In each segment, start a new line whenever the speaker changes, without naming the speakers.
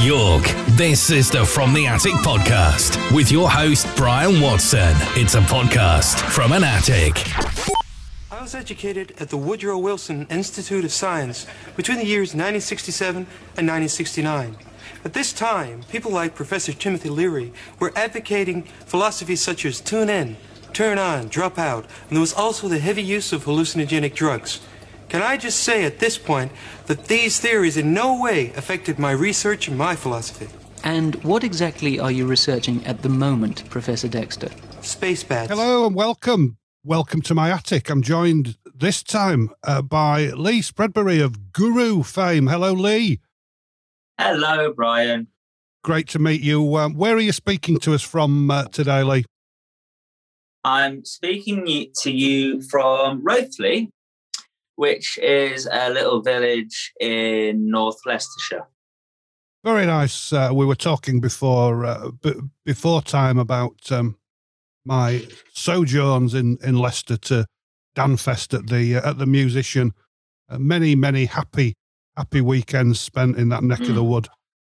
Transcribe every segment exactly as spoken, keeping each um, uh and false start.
York. This is the From the Attic podcast with your host, Brian Watson. It's a podcast from an attic.
I was educated at the Woodrow Wilson Institute of Science between the years nineteen sixty-seven and nineteen sixty-nine. At this time, people like Professor Timothy Leary were advocating philosophies such as tune in, turn on, drop out, and there was also the heavy use of hallucinogenic drugs. Can I just say at this point that these theories in no way affected my research and my philosophy?
And what exactly are you researching at the moment, Professor Dexter?
Space bats.
Hello and welcome. Welcome to my attic. I'm joined this time uh, by Lee Spreadbury of Guru fame. Hello, Lee.
Hello, Brian.
Great to meet you. Um, where are you speaking to us from uh, today, Lee?
I'm speaking to you from Rothley, which is a little village in North Leicestershire.
Very nice. Uh, we were talking before uh, b- before time about um, my sojourns in, in Leicester to Danfest at the uh, at the Musician. Uh, many many happy happy weekends spent in that neck mm. of the wood.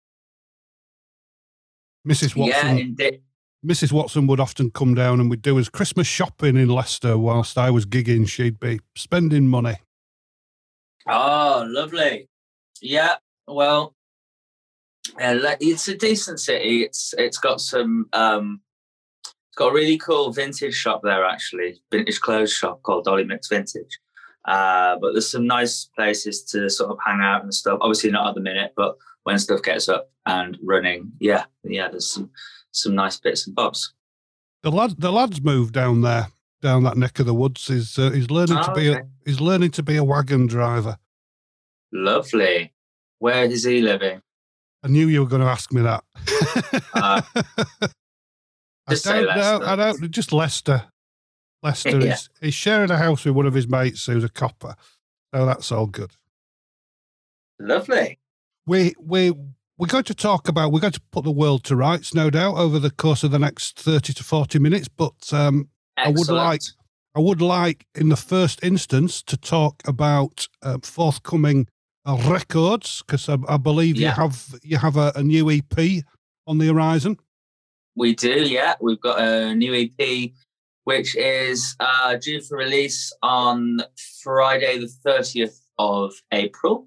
Missus Watson.
Yeah, indeed.
Missus Watson would often come down and we'd do his Christmas shopping in Leicester whilst I was gigging. She'd be spending money.
Oh, lovely. Yeah, well, uh, it's a decent city. It's It's got some, um, it's got a really cool vintage shop there, actually, vintage clothes shop called Dolly Mix Vintage. Uh, but there's some nice places to sort of hang out and stuff. Obviously not at the minute, but when stuff gets up and running, yeah, yeah, there's some some nice bits and bobs.
The lad, the lad's moved down there, down that neck of the woods. He's uh, he's learning
oh,
to be
okay.
a he's learning to be a wagon driver.
Lovely. Where is he living?
I knew you were going to ask me that.
Uh,
I
just say
don't know.
Leicester.
I don't. Just Leicester. Leicester
Yeah.
is he's sharing a house with one of his mates who's a copper, so that's all good.
Lovely.
We we we're going to talk about we're going to put the world to rights, no doubt, over the course of the next thirty to forty minutes. But um, I would like I would like in the first instance to talk about uh, forthcoming uh, records, because I, I believe
Yeah.
you have you have a, a new E P on the horizon.
We do, yeah. We've got a new E P, which is uh, due for release on Friday, the thirtieth of April.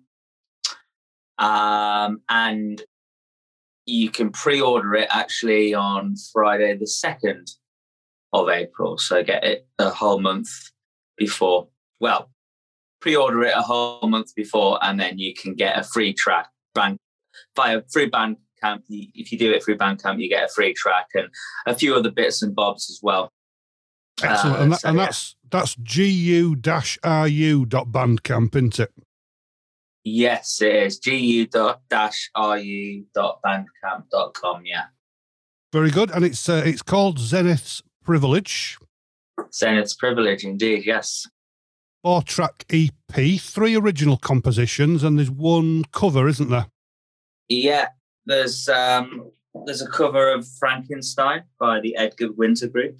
Um, and you can pre-order it actually on Friday, the second of April. So get it a whole month before. Well, pre-order it a whole month before, and then you can get a free track band, via free Bandcamp. If you do it through Bandcamp, you get a free track and a few other bits and bobs as well.
Excellent.
Uh,
and that,
so,
and
yeah.
that's that's G U R U dot bandcamp, isn't it?
Yes, it is. G U R U dot bandcamp dot com, yeah.
Very good. And it's uh, it's called Zenith's Privilege.
Zenith's Privilege, indeed, yes.
Four-track E P, three original compositions, and there's one cover, isn't there?
Yeah, there's um, there's a cover of Frankenstein by the Edgar Winter Group.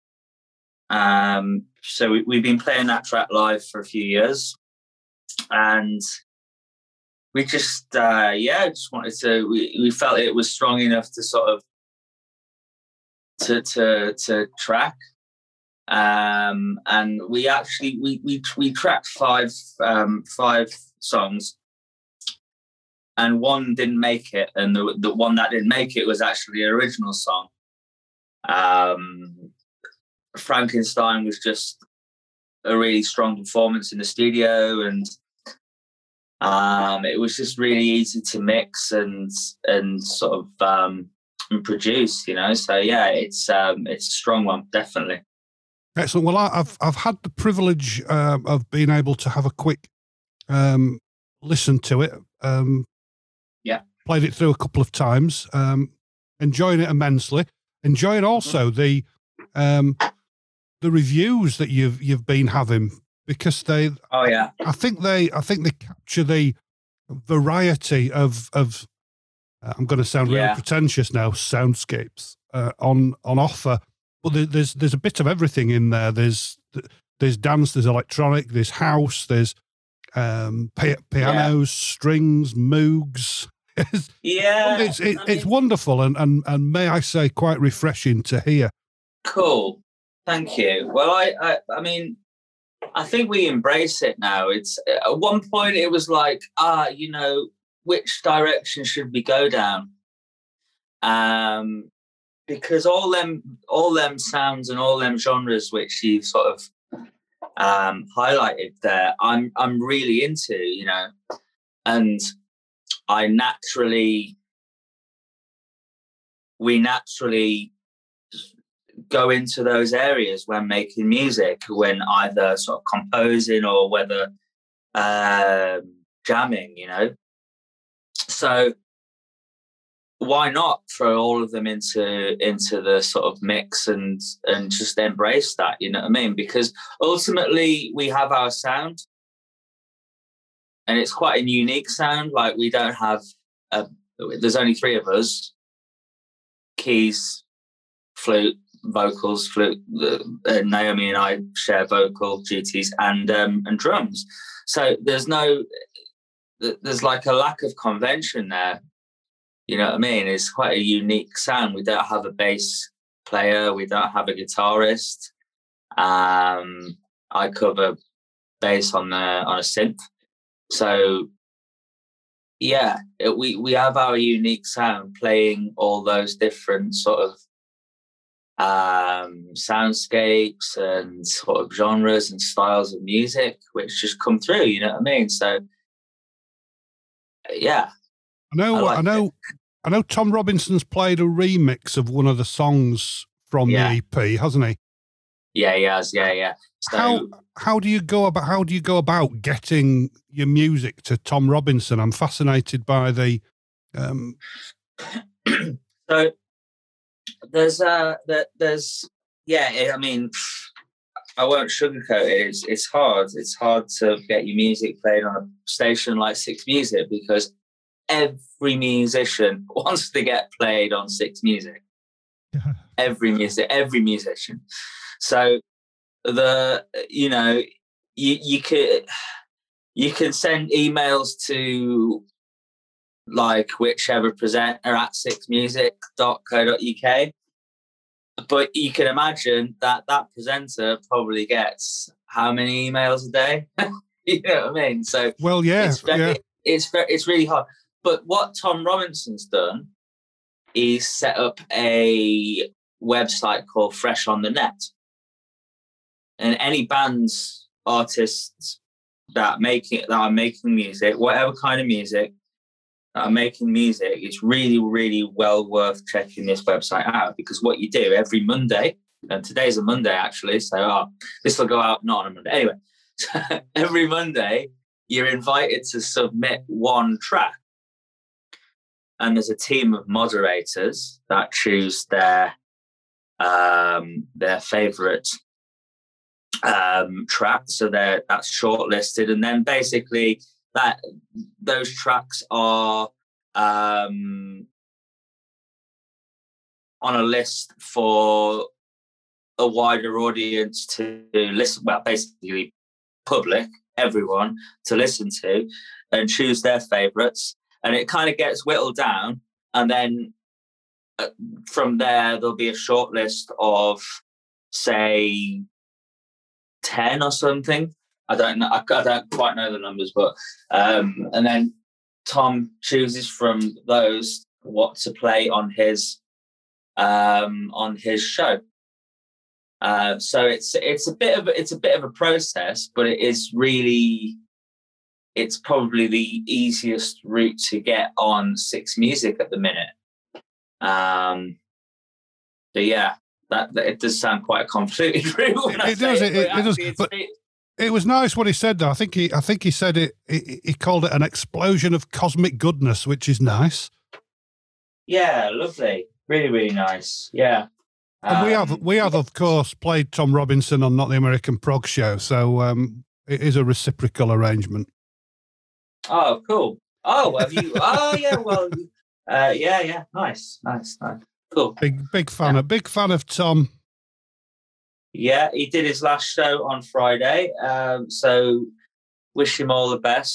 Um, so we, we've been playing that track live for a few years, and we just, uh, yeah, just wanted to. We, we felt it was strong enough to sort of to to to track, um, and we actually we we we tracked five um, five songs, and one didn't make it, and the the one that didn't make it was actually an original song. Um, Frankenstein was just a really strong performance in the studio, and um, it was just really easy to mix and and sort of um, and produce, you know. So yeah, it's um, it's a strong one, definitely.
Excellent. Well, I- I've I've had the privilege uh, of being able to have a quick um, listen to it. Um,
Yeah,
played it through a couple of times. Um, enjoying it immensely. Enjoying also the um, the reviews that you've you've been having, because they.
Oh yeah.
I think they I think they capture the variety of of. Uh, I'm going to sound really
Yeah.
pretentious now. Soundscapes uh, on on offer, but there, there's there's a bit of everything in there. There's there's dance, there's electronic, there's house, there's um, pi- pianos,
Yeah.
strings, moogs. it's,
yeah,
it's it,
I mean,
it's wonderful and, and and may I say quite refreshing to hear.
Cool, thank you. Well, I I, I mean, I think we embrace it now. It's at one point it was like, ah, you know, which direction should we go down? Um, because all them all them sounds and all them genres which you've sort of um highlighted there, I'm I'm really into, you know, and I naturally we naturally go into those areas when making music, when either sort of composing or whether um, jamming, you know. So why not throw all of them into into the sort of mix and and just embrace that, you know what I mean? Because ultimately we have our sound, and it's quite a unique sound. Like we don't have a, there's only three of us: keys, flute, vocals, flute. Uh, Naomi and I share vocal duties and um, and drums. So there's no, there's like a lack of convention there. You know what I mean? It's quite a unique sound. We don't have a bass player. We don't have a guitarist. Um, I cover bass on the on a synth. So yeah, it, we we have our unique sound, playing all those different sort of um, soundscapes and sort of genres and styles of music, which just come through. You know what I mean? So yeah,
I know. I, like I know. It. I know. Tom Robinson's played a remix of one of the songs from yeah. the E P, hasn't he?
Yeah, he has. Yeah, yeah. So,
how how do you go about how do you go about getting your music to Tom Robinson? I'm fascinated by the. Um...
so there's uh there, there's yeah. I mean, I won't sugarcoat it. It's it's hard. It's hard to get your music played on a station like Six Music, because every musician wants to get played on Six Music. every music, every musician. So the you know you you could you can send emails to like whichever presenter at six music dot co dot uk, but you can imagine that that presenter probably gets how many emails a day? You know what I mean? So
well, yeah,
it's very,
yeah.
it's very, it's really hard. But what Tom Robinson's done is set up a website called Fresh on the Net. And any bands, artists that make it, that are making music, whatever kind of music, that are making music, it's really, really well worth checking this website out, because what you do every Monday, and today's a Monday actually, so oh, this will go out not on a Monday. Anyway, so every Monday you're invited to submit one track. And there's a team of moderators that choose their um, their favourite um, track. So they're that's shortlisted, and then basically that those tracks are um, on a list for a wider audience to listen. Well, basically, public, everyone to listen to and choose their favourites. And it kind of gets whittled down, and then uh, from there there'll be a short list of, say, ten or something. I don't know. I, I don't quite know the numbers, but um, and then Tom chooses from those what to play on his um, on his show. Uh, so it's it's a bit of it's a bit of a process, but it is really. It's probably the easiest route to get on Six Music at the minute. Um, but yeah, that, that it does sound quite a convoluted route.
It, it does. It, it, it does. But it, it was nice what he said, though. I think he, I think he said it. He, he called it an explosion of cosmic goodness, which is nice.
Yeah, lovely. Really, really nice. Yeah.
And um, we have, we have, of course, played Tom Robinson on Not the American Prog Show, so um, it is a reciprocal arrangement.
Oh, cool. Oh, have you? Oh, yeah. Well, uh, yeah, yeah. Nice, nice, nice. Cool.
Big, big fan. Yeah. A big fan of Tom.
Yeah, he did his last show on Friday. Um, so wish him all the best.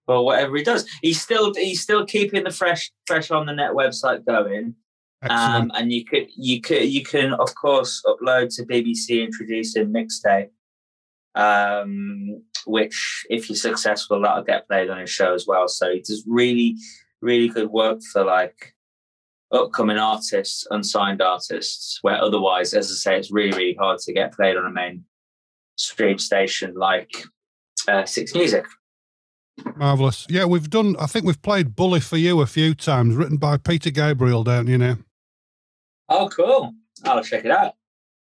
for whatever he does. He's still he's still keeping the fresh fresh on the net website going. Um, and you could you could you can of course upload to B B C Introducing Mixtape, um, which if you're successful, that'll get played on his show as well. So he does really really good work for like upcoming artists, unsigned artists, where otherwise, as I say, it's really really hard to get played on a main stream station like uh, Six Music.
Marvellous. Yeah, we've done, I think we've played Bully for You a few times, written by Peter Gabriel, don't you know?
Oh, cool. I'll check it out.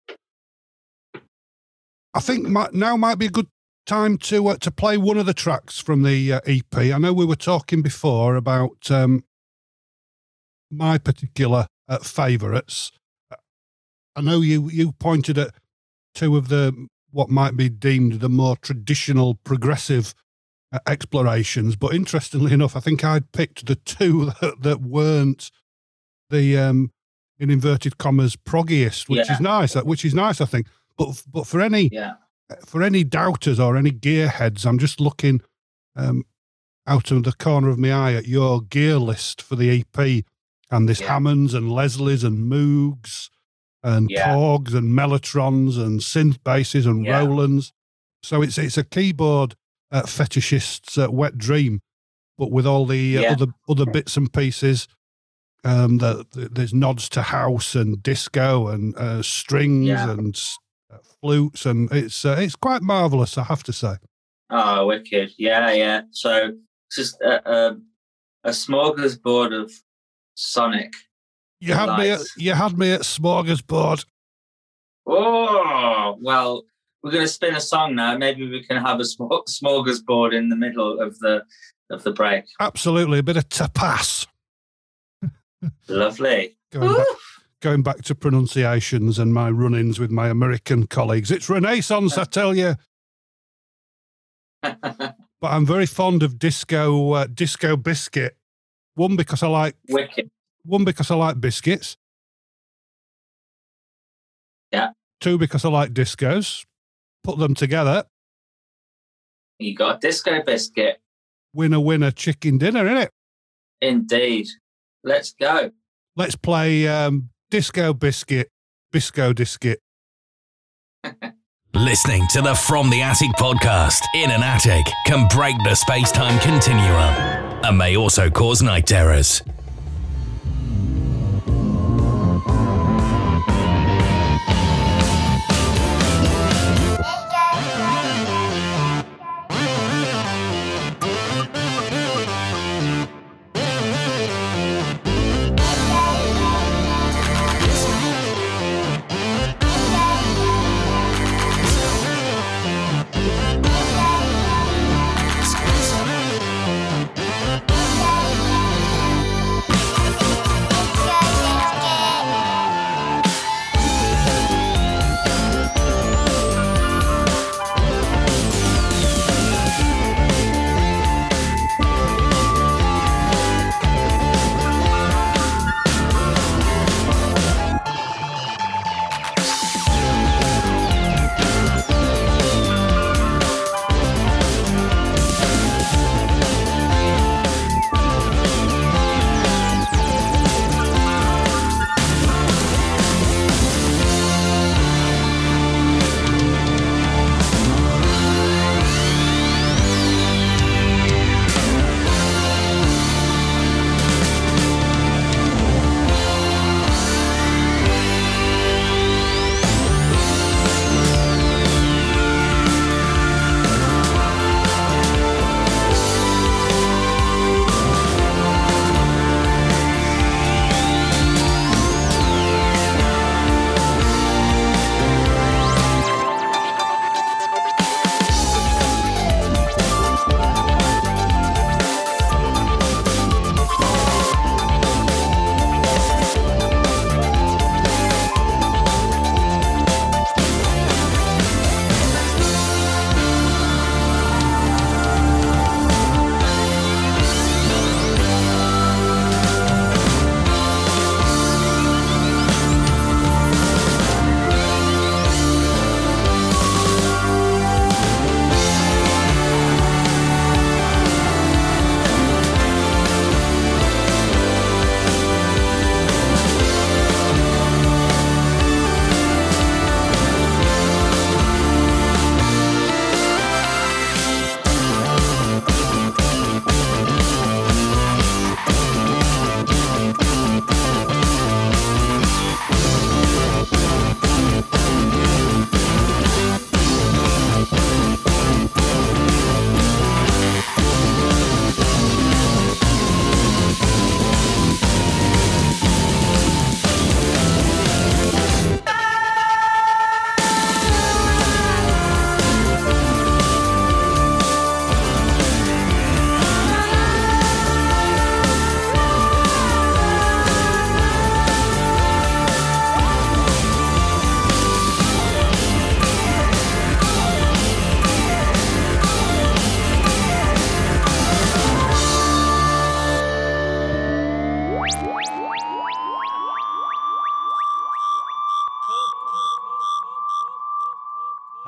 I think my, now might be a good time to uh, to play one of the tracks from the uh, E P. I know we were talking before about um, my particular uh, favourites. I know you, you pointed at two of the, what might be deemed the more traditional progressive uh, explorations, but interestingly enough, I think I'd picked the two that, that weren't the... Um, in inverted commas, proggiest, which yeah. is nice. Which is nice, I think. But but for any
yeah.
for any doubters or any gearheads, I'm just looking um, out of the corner of my eye at your gear list for the E P, and there's yeah. Hammonds and Leslies and Moogs and yeah. Porgs and Mellotrons and synth basses and yeah. Rolands. So it's it's a keyboard uh, fetishist's uh, wet dream, but with all the uh, yeah. other other bits and pieces. Um, the, the, there's nods to house and disco and uh, strings yeah. and uh, flutes, and it's uh, it's quite marvellous, I have to say.
Oh, wicked! Yeah, yeah. So it's just a, a, a smorgasbord of sonic.
You had me. At, you had me at smorgasbord.
Oh well, we're going to spin a song now. Maybe we can have a smorgasbord in the middle of the of the break.
Absolutely, a bit of tapas.
Lovely.
Going back, going back to pronunciations and my run-ins with my American colleagues. It's Renaissance, I tell you. But I'm very fond of disco uh, disco biscuit. One because I like
wicked.
One because I like biscuits.
Yeah.
Two because I like discos. Put them together.
You got a disco biscuit.
Winner, winner, chicken dinner, innit?
Indeed. Let's go.
Let's play um, Disco Biscuit, Bisco Discuit.
Listening to the From the Attic podcast in an attic can break the space-time continuum and may also cause night terrors.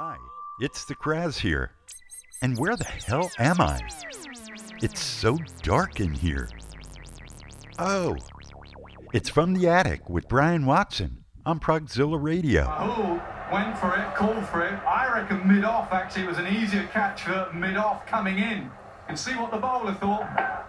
Hi, it's the Kraz here. And where the hell am I? It's so dark in here. Oh, it's From the Attic with Brian Watson on Progzilla Radio.
Oh, went for it, called for it. I reckon mid-off actually was an easier catch for mid-off coming in. And see what the bowler thought.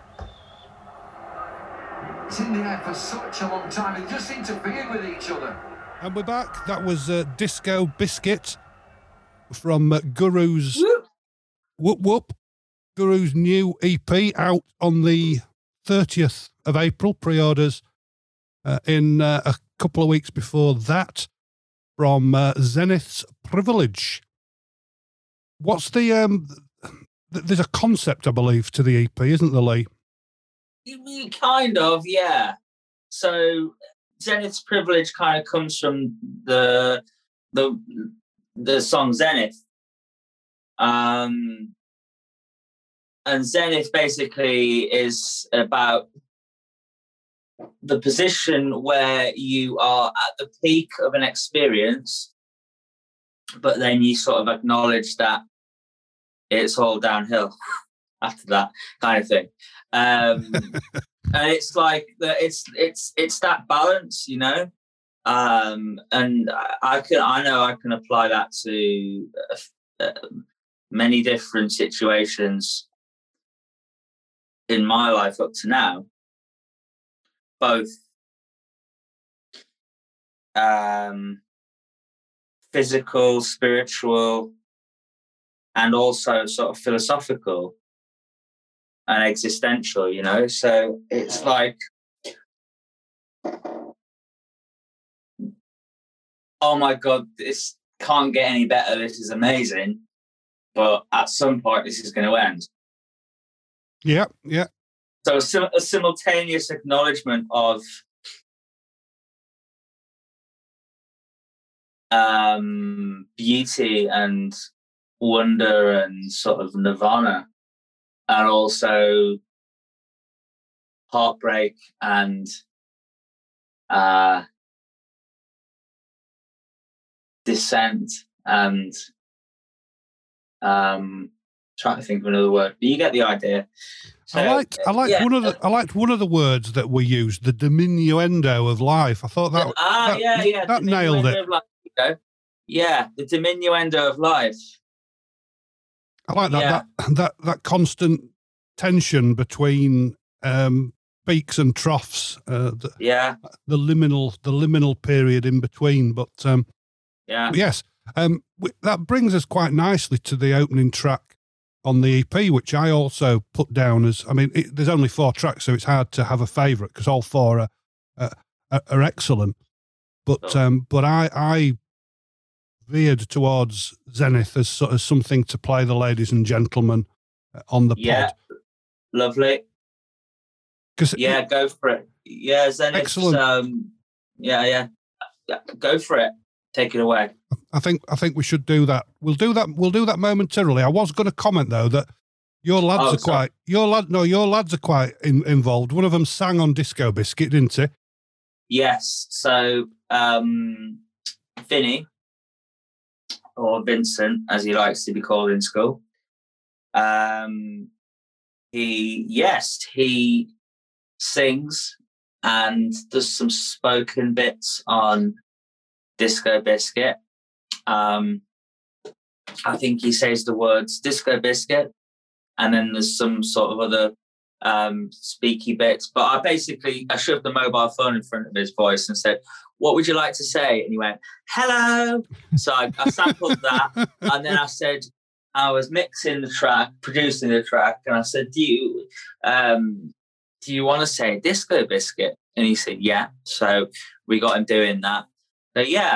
It's in the air for such a long time. They just interfered with each other.
And we're back. That was uh, Disco Biscuit from uh, Guru's Whoop. Whoop Whoop. Guru's new E P out on the thirtieth of April. Pre-orders uh, in uh, a couple of weeks before that from uh, Zenith's Privilege. What's the... Um, th- there's a concept, I believe, to the E P, isn't there, Lee?
Kind of, yeah. So Zenith's Privilege kind of comes from the the the song Zenith. Um, and Zenith basically is about the position where you are at the peak of an experience, but then you sort of acknowledge that it's all downhill after that kind of thing. Um, and it's like the, it's it's it's that balance, you know. Um, and I, I can I know I can apply that to uh, uh, many different situations in my life up to now, both um, physical, spiritual, and also sort of philosophical and existential, you know. So it's like, oh my God, this can't get any better. This is amazing. But at some point, this is going to end.
Yeah, yeah.
So a, sim- a simultaneous acknowledgement of um, beauty and wonder and sort of nirvana, and also heartbreak and uh, dissent and um, trying to think of another word, but you get the idea. So,
I liked, I liked yeah. one of the, I liked one of the words that were used, the diminuendo of life. I thought that,
ah,
that,
yeah, yeah,
that nailed it.
Of life, you know? Yeah, the diminuendo of life.
I like that,
yeah.
that, that, that constant tension between um, peaks and troughs. Uh, the,
yeah,
the liminal, the liminal period in between. But um,
yeah,
yes, um, that brings us quite nicely to the opening track on the E P, which I also put down as, I mean, it, there's only four tracks, so it's hard to have a favourite because all four are, uh, are, are excellent. But, oh. um, but I, I veered towards Zenith as sort of something to play the ladies and gentlemen on the
yeah.
pod.
Lovely. Yeah, it, go for it. Yeah, Zenith.
Excellent.
Um, yeah, yeah, yeah. Go for it. Take it away.
I think I think we should do that. We'll do that. We'll do that momentarily. I was going to comment though that your lads
oh,
are
sorry.
quite your lad. No, your lads are quite in, involved. One of them sang on Disco Biscuit, didn't he?
Yes. So um, Vinny, or Vincent, as he likes to be called in school. Um, he yes he sings and does some spoken bits on Disco Biscuit. Um, I think he says the words Disco Biscuit, and then there's some sort of other um, speaky bits. But I basically I shoved the mobile phone in front of his voice and said, "What would you like to say?" And he went, "Hello." So I, I sampled that, and then I said, I was mixing the track, producing the track, and I said, "Do you um, do you want to say Disco Biscuit?" And he said, "Yeah." So we got him doing that. So yeah,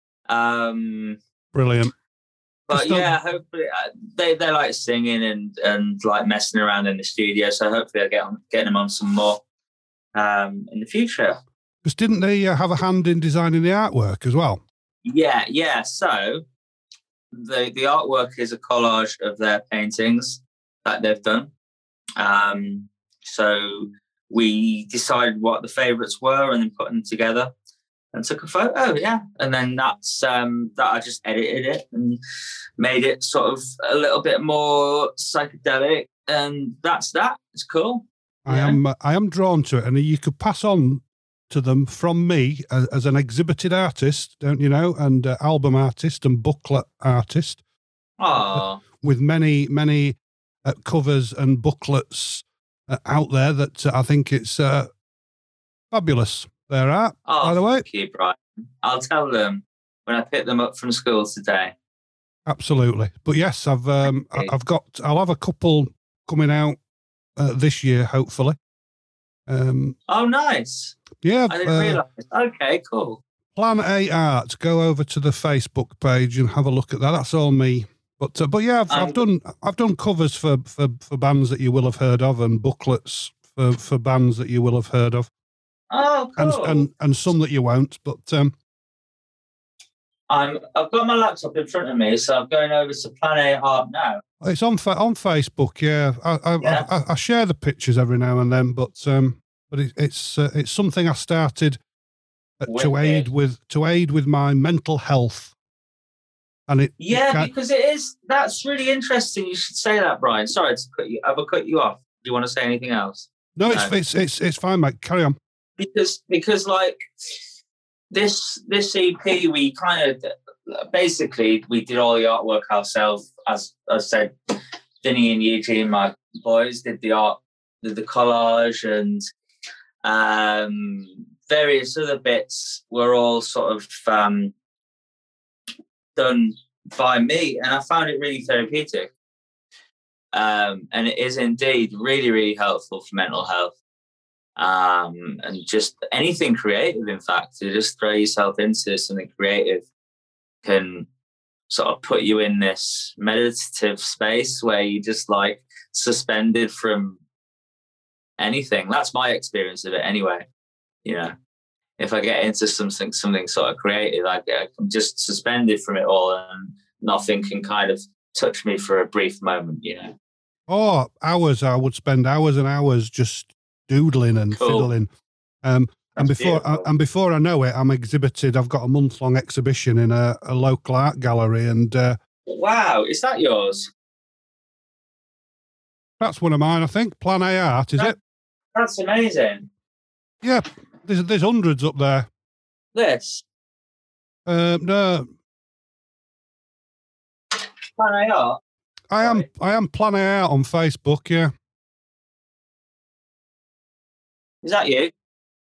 um,
brilliant.
But yeah, hopefully uh, they they like singing and and like messing around in the studio. So hopefully I'll get on get them on some more um, in the future.
Because didn't they uh, have a hand in designing the artwork as well?
Yeah, yeah. So the the artwork is a collage of their paintings that they've done. Um, so we decided what the favourites were and then put them together. and took a photo. Yeah, and then that's um, that I just edited it and made it sort of a little bit more psychedelic, and that's that. It's cool.
I
yeah.
am uh, I am drawn to it, and you could pass on to them from me as, as an exhibited artist, don't you know, and uh, album artist and booklet artist.
Oh,
with many many uh, covers and booklets uh, out there that uh, I think it's uh, fabulous. There are,
oh,
by the way.
Thank you, Brian. I'll tell them when I pick them up from school today.
Absolutely, but yes, I've um, I've got I'll have a couple coming out uh, this year, hopefully. Um,
oh, nice.
Yeah,
I didn't
uh,
realise. Okay, cool.
Plan A Art. Go over to the Facebook page and have a look at that. That's all me. But uh, but yeah, I've, I've done I've done covers for, for, for bands that you will have heard of, and booklets for, for bands that you will have heard of.
Oh, cool.
And and, and some that you won't. But um,
I'm I've got my laptop in front of me, so I'm going over to Plan A Art now.
It's on on Facebook. Yeah, I I, yeah. I, I share the pictures every now and then, but um, but it, it's uh, it's something I started uh, to aid with to aid with my mental health. And it
yeah,
it
because it is that's really interesting. You should say that, Brian. Sorry to cut you. Have I cut you off? Do you want to say anything else?
No, it's no. it's it's it's fine, mate. Carry on.
Because because like this this E P, we kind of basically we did all the artwork ourselves. As I said, Vinny and Eugene, my boys, did the art, did the collage, and um, various other bits were all sort of um, done by me, and I found it really therapeutic. Um, and it is indeed really, really helpful for mental health. Um, and just anything creative, in fact, to just throw yourself into something creative can sort of put you in this meditative space where you just like suspended from anything. That's my experience of it anyway. You know, if I get into something, something sort of creative, I, I'm just suspended from it all and nothing can kind of touch me for a brief moment, you know.
Oh, hours. I would spend hours and hours just doodling and cool. fiddling. Um, and before I, and before I know it, I'm exhibited. I've got a month-long exhibition in a, a local art gallery. And uh,
wow, is that yours?
That's one of mine, I think. Plan A Art, is
that,
it?
That's amazing.
Yeah, there's there's hundreds up there.
This?
Uh, no.
Plan A Art?
I am, I am Plan A Art on Facebook, yeah.
Is that you?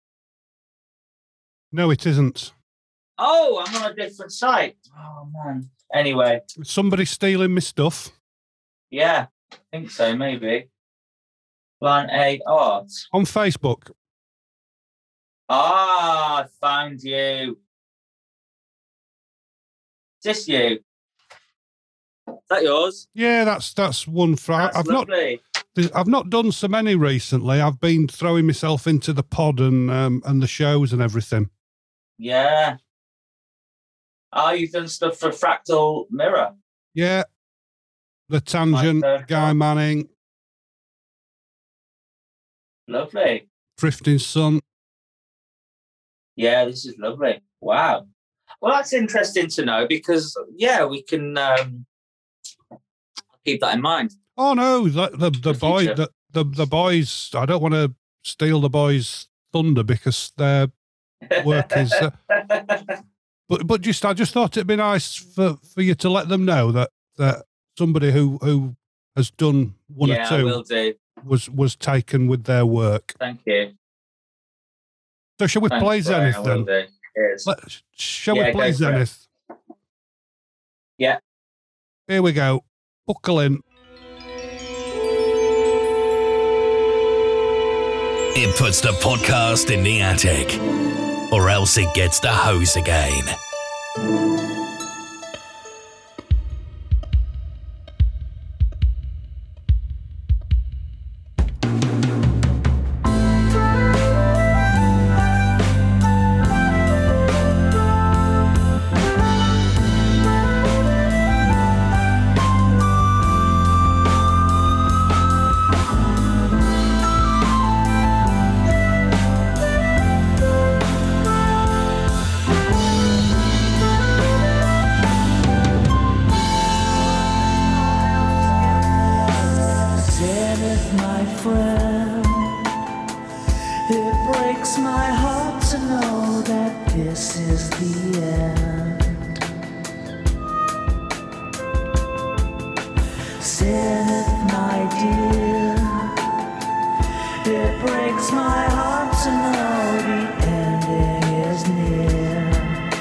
No, it isn't.
Oh, I'm on a different site. Oh, man. Anyway.
Somebody stealing my stuff?
Yeah, I think so, maybe. Plan A Art.
On Facebook.
Ah, I found you. Is this you? Is that yours?
Yeah, that's that's one for.
That's
I've
lovely.
not. I've not done so many recently. I've been throwing myself into the pod and um, and the shows and everything.
Yeah. Oh, you've done stuff for Fractal Mirror.
Yeah. The Tangent, Guy Manning.
Lovely.
Drifting Sun.
Yeah, this is lovely. Wow. Well, that's interesting to know because, yeah, we can um, keep that in mind.
Oh, no, the, the, the, the boy, the, the, the boys, I don't want to steal the boys' thunder because their work is... Uh, but but just I just thought it'd be nice for, for you to let them know that, that somebody who, who has done one
yeah,
or two
I will do.
was was taken with their work.
Thank you.
So shall we
Thanks,
play
Brian,
Zenith then? Let, shall
yeah,
we play Zenith?
It. Yeah.
Here we go. Buckle in.
It puts the podcast in the attic, or else it gets the hose again.
the end. Zenith, my dear, it breaks my heart to know the ending is near.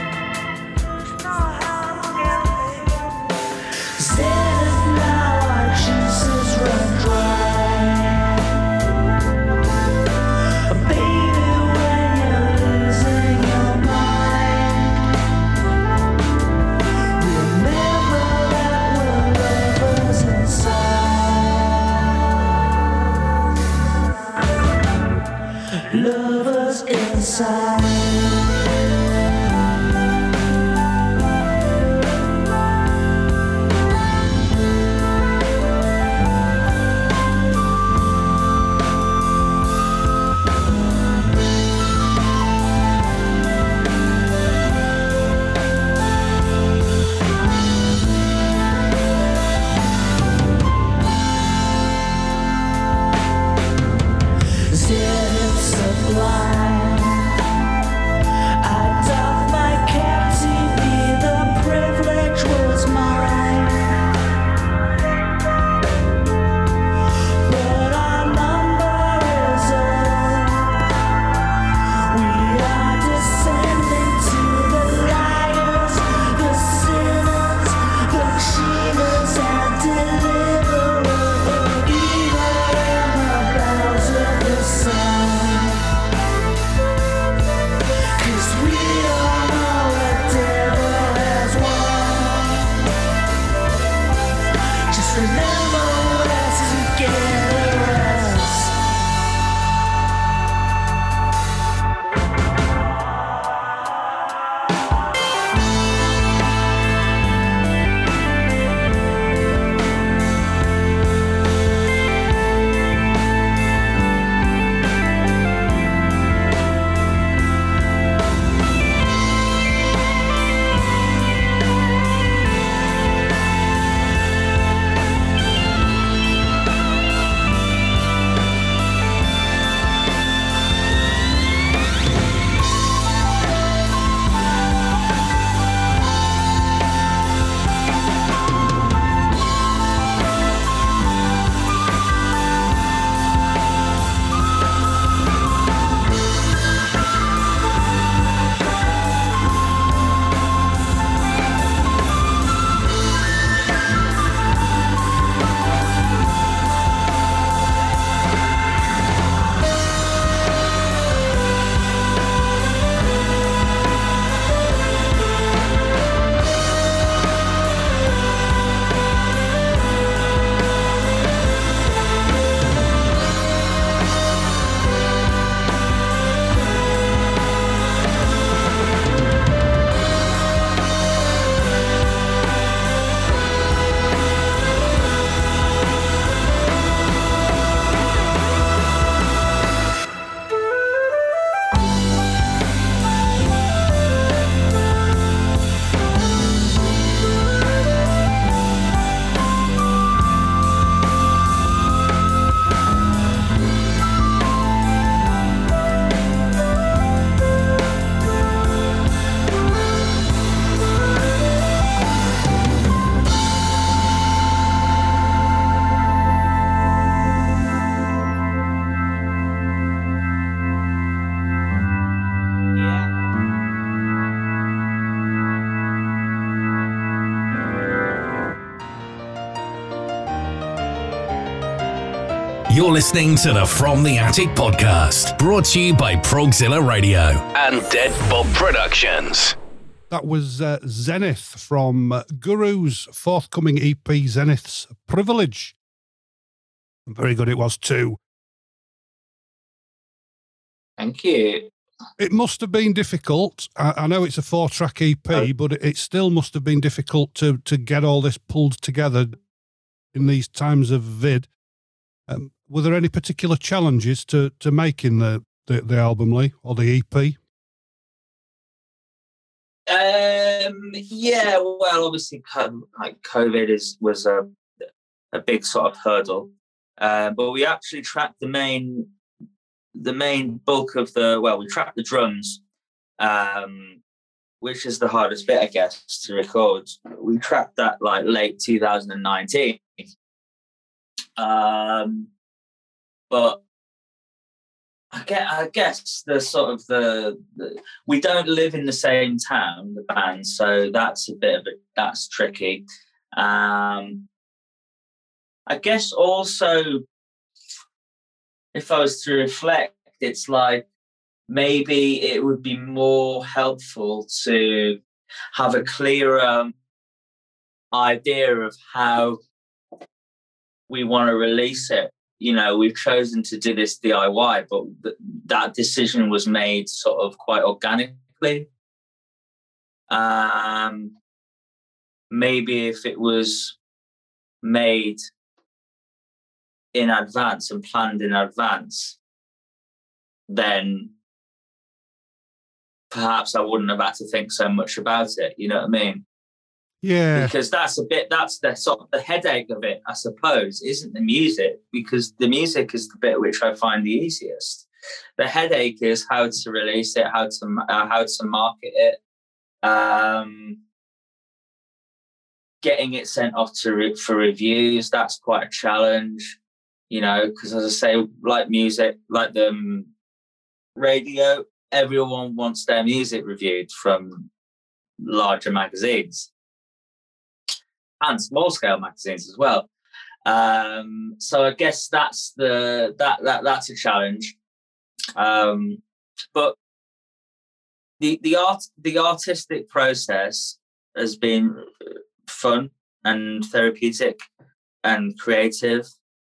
Zenith, now our juices run dry. Baby, when you're losing your mind, remember that we're lovers inside. Lovers inside. Zenith sublime. I doff my cap to be the privilege was mine. But our number is up. We are descending to the liars, the sinners, the cheaters and deliverers. Even in the battles of the sun. 'Cause we all know the devil has won. Just remember us together as
You're listening to the From the Attic podcast, brought to you by Progzilla Radio and Dead Bob Productions.
That was uh, Zenith from uh, Guru's forthcoming E P, Zenith's Privilege. Very good it was too.
Thank you.
It must have been difficult. I, I know it's a four-track E P, oh. but it, it still must have been difficult to to get all this pulled together in these times of vid. Um, were there any particular challenges to, to making the, the, the album, Lee, or the E P?
Um, yeah, well, obviously, like COVID is was a a big sort of hurdle, uh, but we actually tracked the main the main bulk of the well, we tracked the drums, um, which is the hardest bit, I guess, to record. We tracked that like late two thousand nineteen. Um, but I guess, I guess the sort of the, the we don't live in the same town, the band, so that's a bit of a that's tricky. Um, I guess also, if I was to reflect, it's like maybe it would be more helpful to have a clearer idea of how we want to release it. You know, we've chosen to do this D I Y, but th- that decision was made sort of quite organically. Um, maybe if it was made in advance and planned in advance, then perhaps I wouldn't have had to think so much about it. You know what I mean?
Yeah.
Because that's a bit, that's the sort of the headache of it, I suppose, isn't the music, because the music is the bit which I find the easiest. The headache is how to release it, how to uh, how to market it, um, getting it sent off to re- for reviews. That's quite a challenge, you know, because as I say, like music, like the um, radio, everyone wants their music reviewed from larger magazines and small scale magazines as well. Um, so I guess that's the that that that's a challenge. Um, but the the art the artistic process has been fun and therapeutic and creative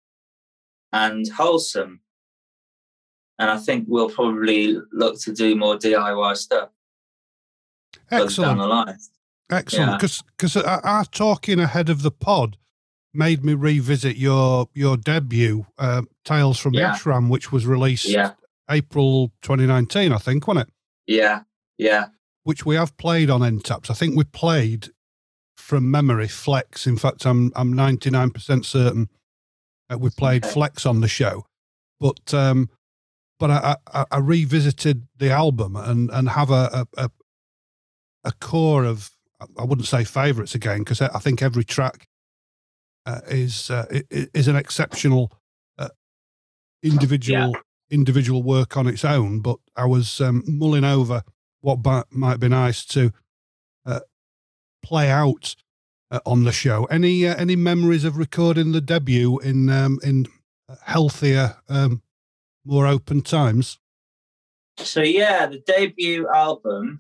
and wholesome. And I think we'll probably look to do more D I Y stuff.
Excellent.
Down the line.
Excellent. Because yeah. because our talking ahead of the pod made me revisit your your debut, uh, Tales from yeah. the Ashram, which was released yeah. April twenty nineteen, I think, wasn't it?
Yeah, yeah.
Which we have played on N Taps. I think we played from memory Flex. In fact, I'm I'm ninety-nine percent certain that we played okay. Flex on the show. But um, but I, I, I revisited the album and and have a a, a core of, I wouldn't say favourites again, because I think every track uh, is uh, is an exceptional uh, individual yeah. individual work on its own. But I was um, mulling over what ba- might be nice to uh, play out uh, on the show. Any uh, any memories of recording the debut in um, in healthier, um, more open times?
So yeah, the debut album.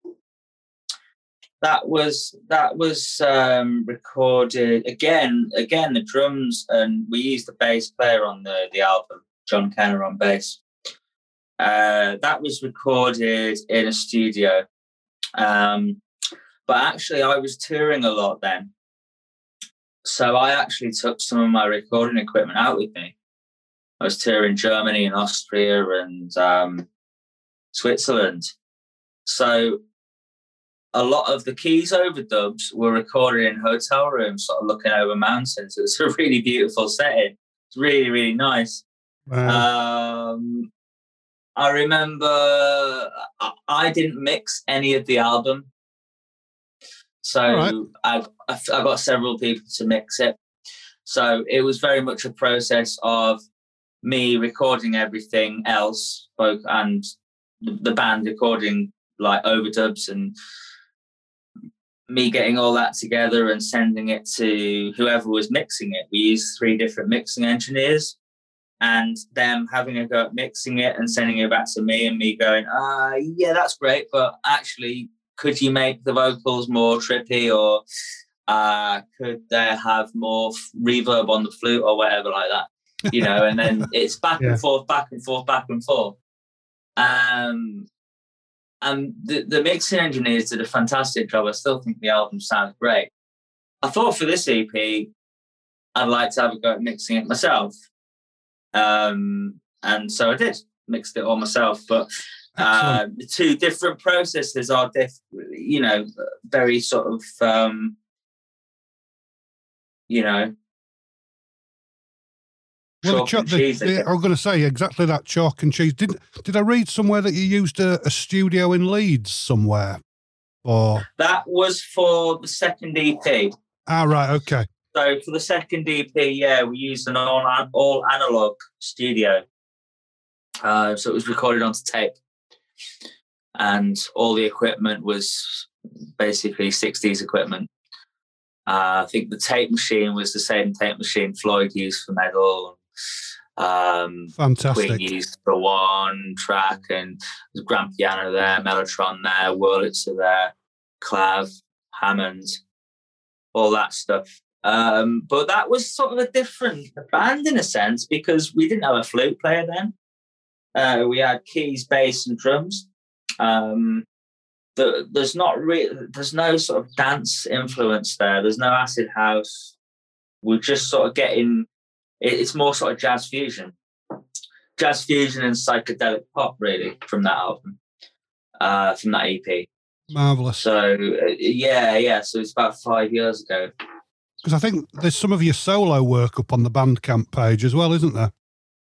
That was that was um, recorded again. Again, the drums, and we used the bass player on the, the album, John Kenner on bass. Uh, that was recorded in a studio, um, but actually, I was touring a lot then, so I actually took some of my recording equipment out with me. I was touring Germany and Austria and um, Switzerland, so. A lot of the Keys overdubs were recorded in hotel rooms, sort of looking over mountains. It was a really beautiful setting. It's really, really nice. Wow. Um, I remember I didn't mix any of the album. So right. I, I got several people to mix it. So it was very much a process of me recording everything else, both and the band recording like overdubs and me getting all that together and sending it to whoever was mixing it. We used three different mixing engineers and them having a go at mixing it and sending it back to me and me going, uh, yeah, that's great, but actually, could you make the vocals more trippy, or uh, could they have more reverb on the flute or whatever like that? You know, and then it's back yeah. and forth, back and forth, back and forth. Um, And the, the mixing engineers did a fantastic job. I still think the album sounds great. I thought for this E P, I'd like to have a go at mixing it myself. Um, and so I did, mixed it all myself. But uh, the two different processes are, diff- you know, very sort of, um, you know,
Well, the chalk, the, the, I'm going to say exactly that, chalk and cheese. Did did I read somewhere that you used a, a studio in Leeds somewhere? Or
that was for the second E P.
Ah, right, okay.
So for the second E P, yeah, we used an all, all analog studio. Uh, so it was recorded onto tape. And all the equipment was basically sixties equipment. Uh, I think the tape machine was the same tape machine Floyd used for Metal. Um,
Fantastic.
Queen used for one track, and there's grand piano there, Mellotron there, Wurlitzer there, Clav, Hammond, all that stuff. Um, but that was sort of a different band in a sense because we didn't have a flute player then. Uh, we had keys, bass, and drums. Um, the, there's not re- there's no sort of dance influence there. There's no acid house. We're just sort of getting. It's more sort of jazz fusion, jazz fusion and psychedelic pop, really, from that album, uh, from that E P.
Marvelous.
So uh, yeah, yeah. So it's about five years ago.
Because I think there's some of your solo work up on the Bandcamp page as well, isn't there?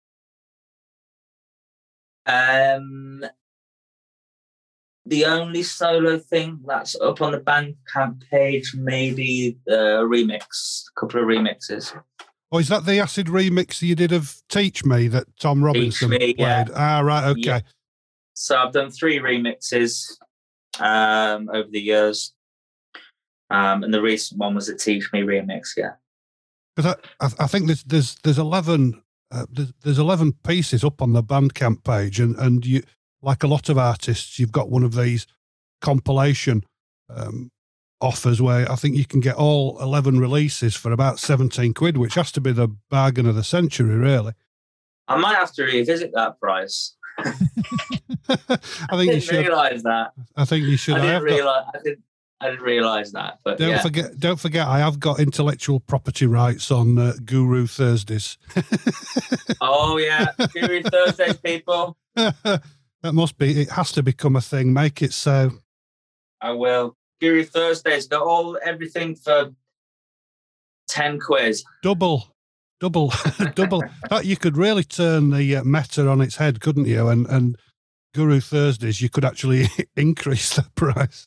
Um, the only solo thing that's up on the Bandcamp page, maybe the remix, a couple of remixes.
Oh, is that the acid remix that you did of Teach Me that Tom Robinson
Me,
played?
yeah.
Ah, right, okay.
Yeah. So I've done three remixes um, over the years. Um, and the recent one was a Teach Me remix, yeah.
Because I, I, I think there's there's there's eleven uh, there's, there's eleven pieces up on the Bandcamp page, and and you, like a lot of artists, you've got one of these compilation um, offers where I think you can get all eleven releases for about seventeen quid, which has to be the bargain of the century, really.
I might have to revisit that price.
I think
I
you
didn't
should
realise that.
I think you should.
I
I
didn't
have got-
realise. I didn't. I didn't realise that. But
Don't
yeah.
forget, don't forget, I have got intellectual property rights on uh, Guru Thursdays.
Oh yeah, Guru Thursdays, people.
That must be. It has to become a thing. Make it so.
I will. Guru Thursdays got all everything for ten quid.
Double, double, double. That you could really turn the uh, meta on its head, couldn't you? And and Guru Thursdays, you could actually increase the price.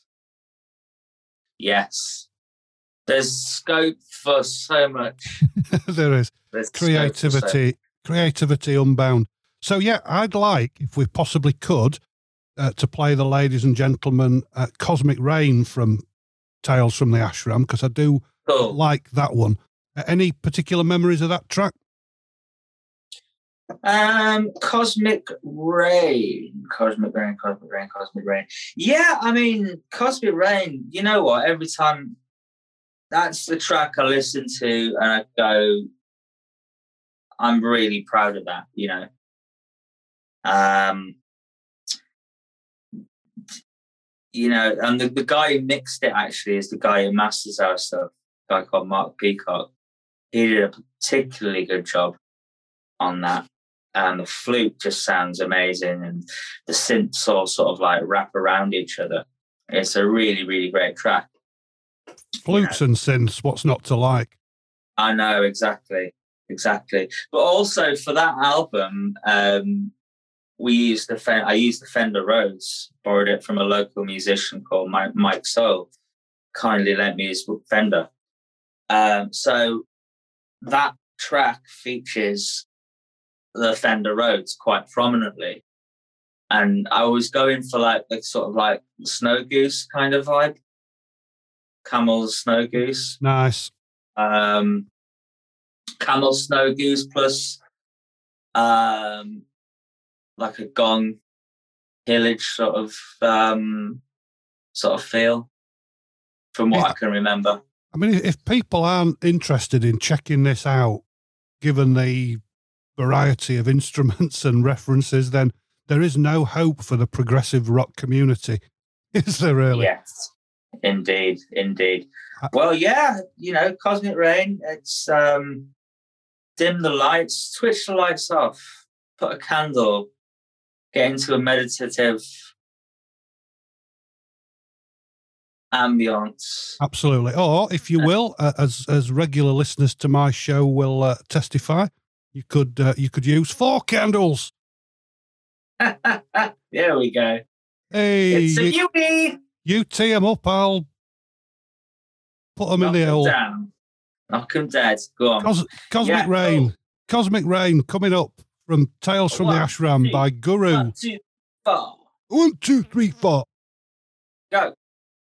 Yes. There's scope for so much.
There is.
There's scope for so-
creativity, creativity unbound. So yeah, I'd like, if we possibly could, uh, to play the ladies and gentlemen uh, Cosmic Rain from Tales from the Ashram, because I do
Cool.
like that one. Uh, any particular memories of that track?
Um, Cosmic Rain, Cosmic Rain, Cosmic Rain, Cosmic Rain. Yeah, I mean, Cosmic Rain. You know what? Every time, that's the track I listen to, and I go, I'm really proud of that. You know. Um. You know, and the, the guy who mixed it actually is the guy who masters our stuff, a guy called Mark Peacock. He did a particularly good job on that. And the flute just sounds amazing, and the synths all sort of like wrap around each other. It's a really, really great track.
Flutes and synths, what's not to like?
I know, exactly, exactly. But also for that album, um, we used the Fen- I used the Fender Rhodes, borrowed it from a local musician called Mike, Mike Soul, kindly lent me his Fender. Um, so that track features the Fender Rhodes quite prominently, and I was going for like the sort of like Snow Goose kind of vibe, Camel's Snow Goose,
Nice.
um, Camel Snow Goose plus um, like a gong hillage sort of um, sort of feel, from what
Yeah.
I can remember.
I mean, if people aren't interested in checking this out, given the variety of instruments and references, then there is no hope for the progressive rock community, is there really?
Yes, indeed, indeed.
I-
Well, yeah, you know, Cosmic Rain, it's um, dim the lights, switch the lights off, put a candle, get into a meditative ambience.
Absolutely. Or, if you will, uh, as as regular listeners to my show will uh, testify, you could uh, you could use four candles.
There we go.
Hey,
It's a
you,
beauty.
You tee them up, I'll put them
Knock
in the
them
hole.
down. Knock them dead. Go on.
Cos- Cosmic
Yeah,
Rain.
go.
Cosmic Rain coming up from Tales from
One,
the Ashram
two,
by Guru.
One, two, four.
One, two, three, four.
Go.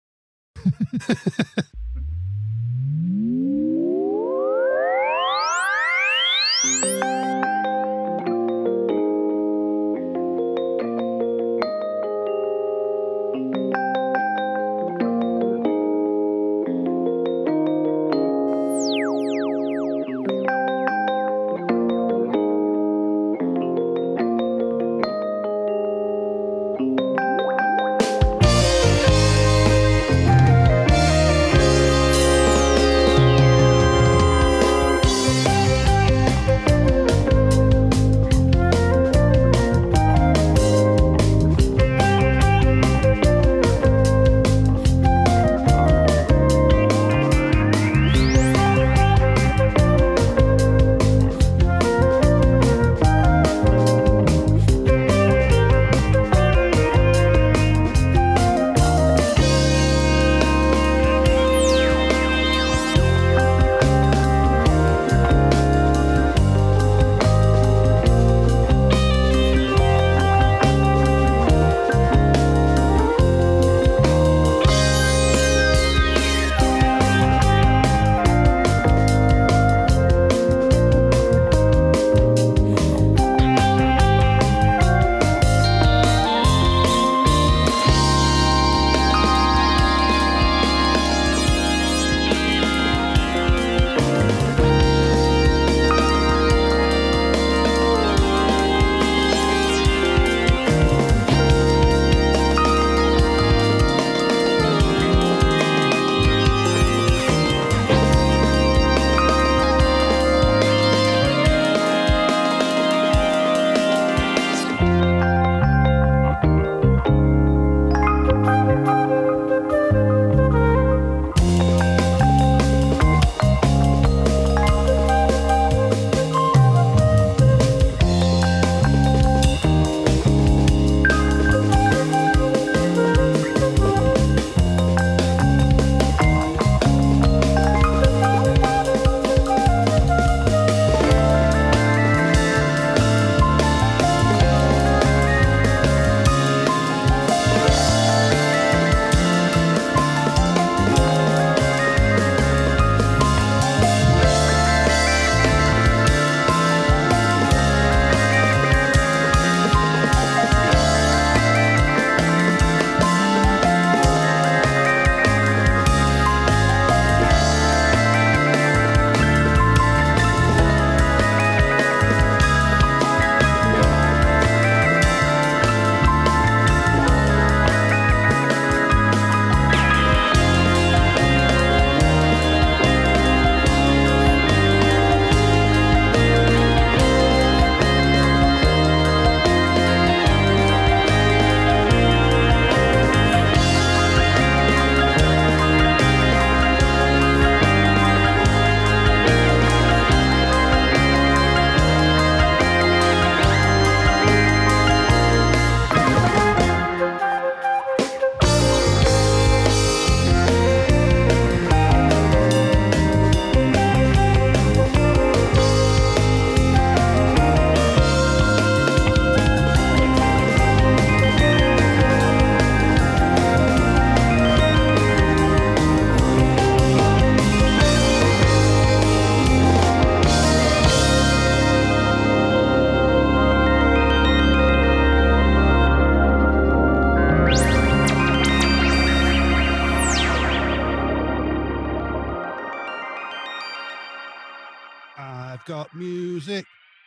I've got music.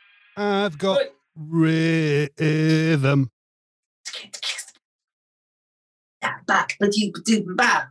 I've got rhythm.
Back, but you do back.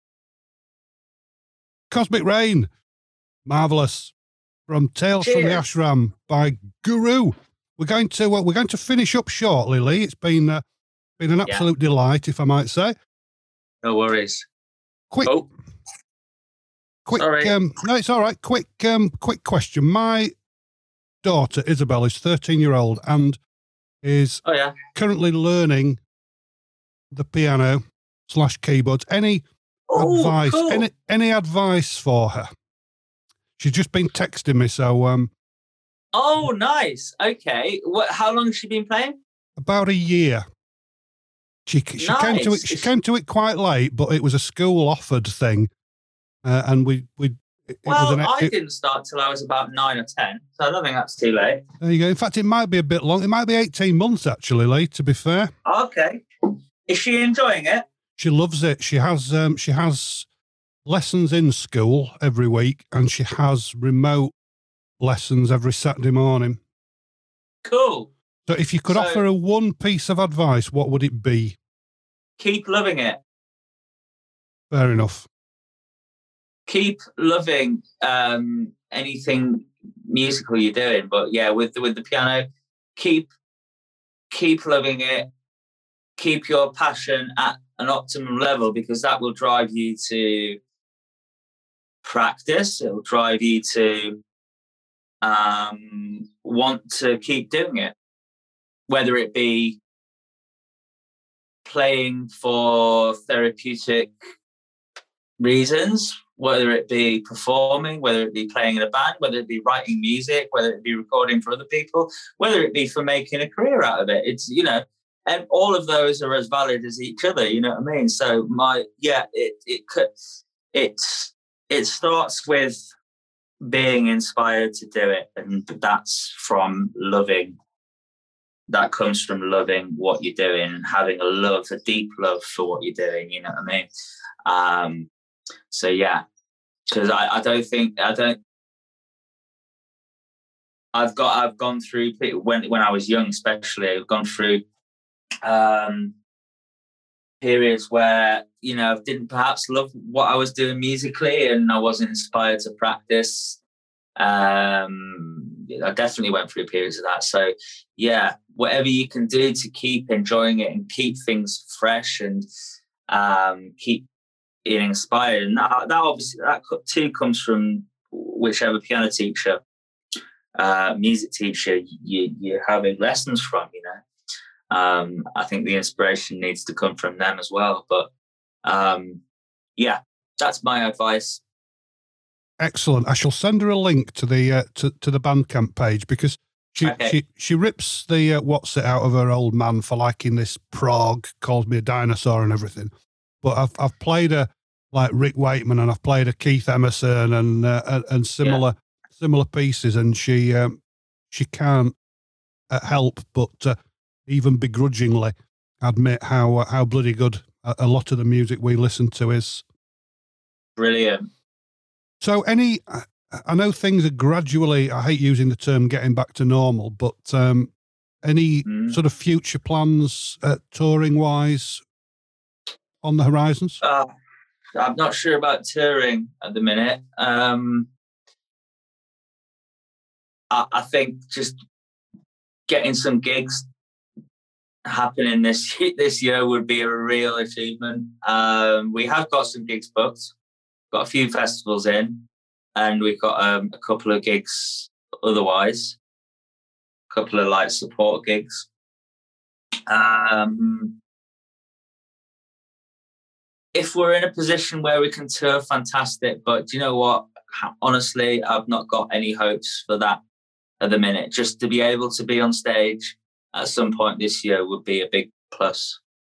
Cosmic Rain. Marvelous. From Tales
Cheers.
from the Ashram by Guru. We're going to uh, we're going to finish up shortly, Lee. It's been uh, been an absolute yeah. delight, if I might say.
No worries.
Quick,
oh.
quick. Um, no, it's all right. Quick, um, quick question. My daughter Isabel is thirteen year old and is
oh, yeah.
currently learning the piano slash keyboards. Any
Ooh,
advice?
cool.
Any any advice for her? She's just been texting me, so um.
Oh, nice. Okay. What? How long has she been playing?
About a year. She she
nice.
came to it. She came to it quite late, but it was a school offered thing, uh, and we we. It
well,
was an,
I
it,
didn't start till I was about nine or ten, so I don't think that's too late.
There you go. In fact, it might be a bit long. It might be eighteen months actually, Lee. To be fair.
Okay. Is she enjoying it?
She loves it. She has um, she has lessons in school every week, and she has remote lessons every Saturday morning.
Cool.
So, if you could
so,
offer her one piece of advice, what would it be?
Keep loving it.
Fair enough.
Keep loving um, anything musical you're doing, but yeah, with the, with the piano, keep keep loving it. Keep your passion at an optimum level, because that will drive you to practice. It will drive you to um, want to keep doing it, whether it be playing for therapeutic reasons, whether it be performing, whether it be playing in a band, whether it be writing music, whether it be recording for other people, whether it be for making a career out of it. It's, you know, and all of those are as valid as each other, you know what I mean? So my, yeah, it, it could, it's, it starts with being inspired to do it. And that's from loving, that comes from loving what you're doing and having a love, a deep love for what you're doing, you know what I mean? Um, so yeah, because I, I don't think, I don't, I've got, I've gone through, when, when I was young, especially, I've gone through um, periods where, you know, I didn't perhaps love what I was doing musically and I wasn't inspired to practice. Um, I definitely went through periods of that. So yeah, whatever you can do to keep enjoying it and keep things fresh and um, keep being inspired. And that, that obviously, that too comes from whichever piano teacher, uh, music teacher you, you're having lessons from, you know. Um, I think the inspiration needs to come from them as well. But um, yeah, that's my advice.
Excellent. I shall send her a link to the uh, to, to the Bandcamp page, because she
okay.
she, she rips the uh, what's it out of her old man for liking this prog, calls me a dinosaur and everything. But I've I've played a like Rick Wakeman and I've played a Keith Emerson and uh, and, and similar yeah. similar pieces, and she um, she can't uh, help but uh, even begrudgingly admit how uh, how bloody good a, a lot of the music we listen to is.
Brilliant.
So any, I know things are gradually, I hate using the term getting back to normal, but um, any mm. sort of future plans uh, touring wise on the horizons?
Uh, I'm not sure about touring at the minute. Um, I, I think just getting some gigs happening this this year would be a real achievement. Um, we have got some gigs booked. Got a few festivals in, and we've got um, a couple of gigs otherwise, a couple of like support gigs. Um, if we're in a position where we can tour, fantastic. But do you know what? Honestly, I've not got any hopes for that at the minute. Just to be able to be on stage at some point this year would be a big plus.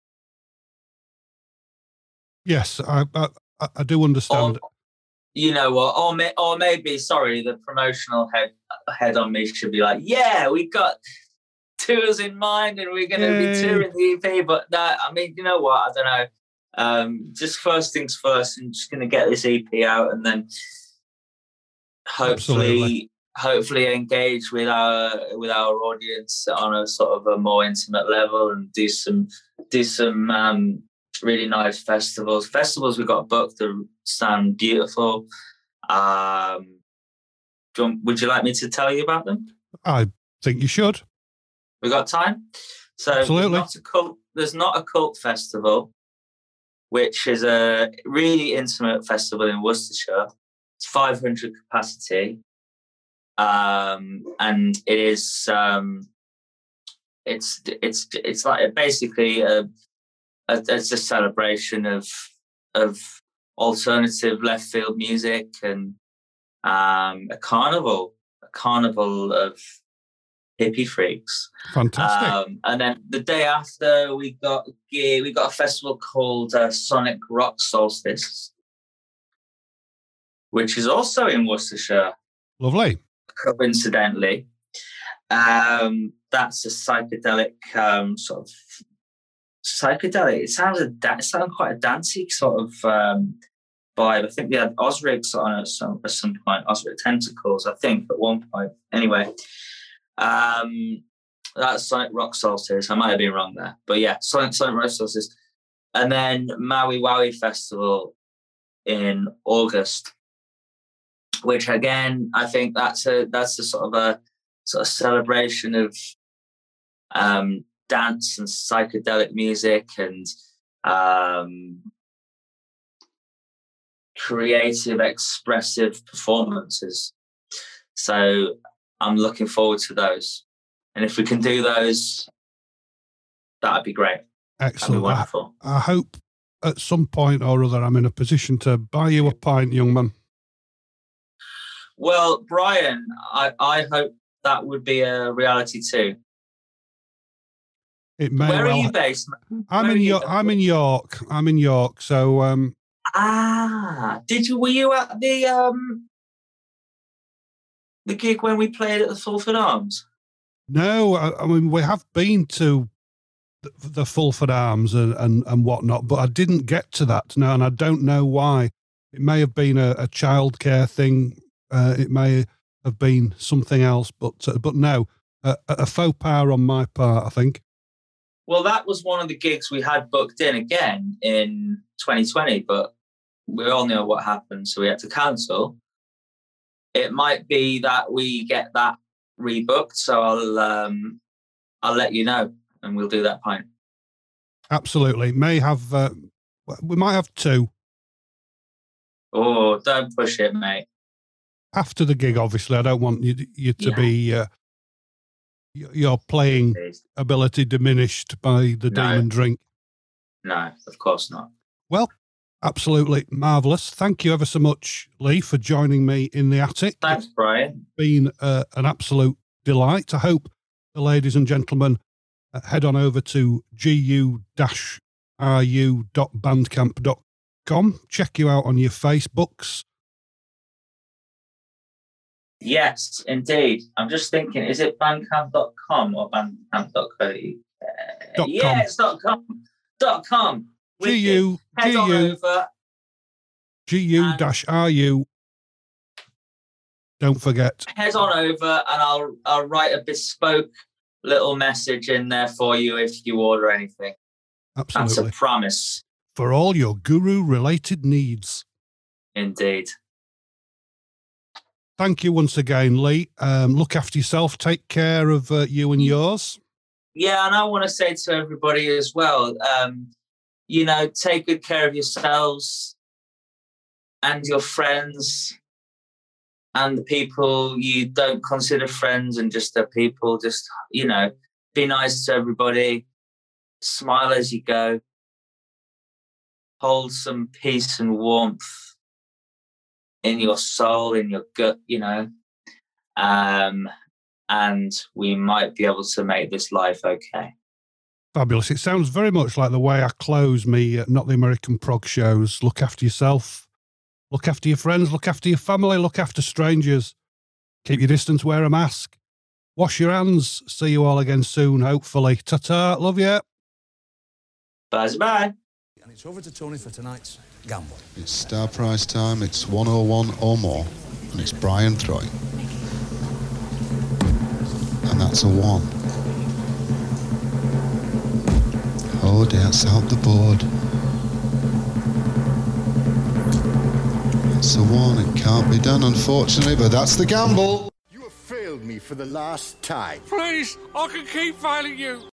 Yes, I, I I do understand.
Or, you know what? Or, may, or maybe, sorry, the promotional head head on me should be like, yeah, we got tours in mind and we're going to be touring the E P. But that, I mean, you know what? I don't know. Um, just first things first, and just going to get this E P out, and then hopefully, Absolutely. hopefully engage with our with our audience on a sort of a more intimate level, and do some do some. Um, really nice festivals. Festivals we've got booked that sound beautiful. Um, do you want, would you like me to tell you about them?
I think you should.
We got time? So
Absolutely.
There's not a cult, there's not a cult festival, which is a really intimate festival in Worcestershire. It's five hundred capacity. Um, and it is um, it's it's it's like basically a a, it's a celebration of of alternative left field music and um, a carnival, a carnival of hippie freaks.
Fantastic.
Um, and then the day after, we got we got a festival called uh, Sonic Rock Solstice, which is also in Worcestershire. Lovely. Coincidentally. Um, that's a psychedelic um, sort of psychedelic. It sounds a da- it sounds quite a dancey sort of um, vibe. I think they had Osrigs on it at some, at some point, Osrig Tentacles, I think, at one point. Anyway, um, that's Sonic Rock Solstice. I might have been wrong there, but yeah, Sonic Sonic Rock Solstice, and then Maui Wowie Festival in August, which again, I think that's a that's a sort of a sort of celebration of um, dance and psychedelic music and um, creative, expressive performances. So I'm looking forward to those. And if we can do those, that'd be great.
Excellent.
That'd be wonderful.
I, I hope at some point or other I'm in a position to buy you a pint, young man.
Well, Brian, I, I hope that would be a reality too.
It may
Where
well.
are you based?
I'm in York. I'm in York. I'm in York. So, um,
ah, did you? Were you at the um the gig when we played at the Fulford Arms?
No, I, I mean we have been to the, the Fulford Arms and, and and whatnot, but I didn't get to that now, and I don't know why. It may have been a, a childcare thing. Uh, it may have been something else, but uh, but no, a, a faux pas on my part, I think.
Well, that was one of the gigs we had booked in again in twenty twenty, but we all know what happened, so we had to cancel. It might be that we get that rebooked, so I'll um, I'll let you know, and we'll do that pint.
Absolutely, may have uh, we might have two.
Oh, don't push it, mate.
After the gig, obviously, I don't want you you to
Yeah.
be uh, your playing ability diminished by the
No.
demon drink.
No, of course not.
Well, absolutely marvellous. Thank you ever so much, Lee, for joining me in the attic.
Thanks, Brian.
It's been uh, an absolute delight. I hope the ladies and gentlemen uh, head on over to g u dash r u dot bandcamp dot com. Check you out on your Facebooks.
Yes, indeed. I'm just thinking, is it bandcamp dot com or bandcamp dot co dot u k?
Dot
Yeah,
com.
it's dot com. Dot com.
G U
Head
G
on
U
over.
G U dash R U. Don't forget.
Head on over, and I'll I'll write a bespoke little message in there for you if you order anything.
Absolutely.
That's a promise.
For all your guru-related needs.
Indeed.
Thank you once again, Lee. Um, look after yourself. Take care of uh, you and yours.
Yeah, and I want to say to everybody as well, um, you know, take good care of yourselves and your friends and the people you don't consider friends and just the people. Just, you know, be nice to everybody. Smile as you go. Hold some peace and warmth in your soul, in your gut, you know. Um, and we might be able to make this life okay.
Fabulous. It sounds very much like the way I close me uh, Not the American Prog shows. Look after yourself. Look after your friends. Look after your family. Look after strangers. Keep your distance. Wear a mask. Wash your hands. See you all again soon, hopefully. Ta-ta. Love you.
Bye-bye.
And it's over to Tony for tonight's gamble.
It's star prize time. It's one oh one or more. And it's Brian throwing. And that's a one. Oh, dance out the board. It's a one. It can't be done, unfortunately, but that's the gamble.
You have failed me for the last time.
Please, I can keep failing you.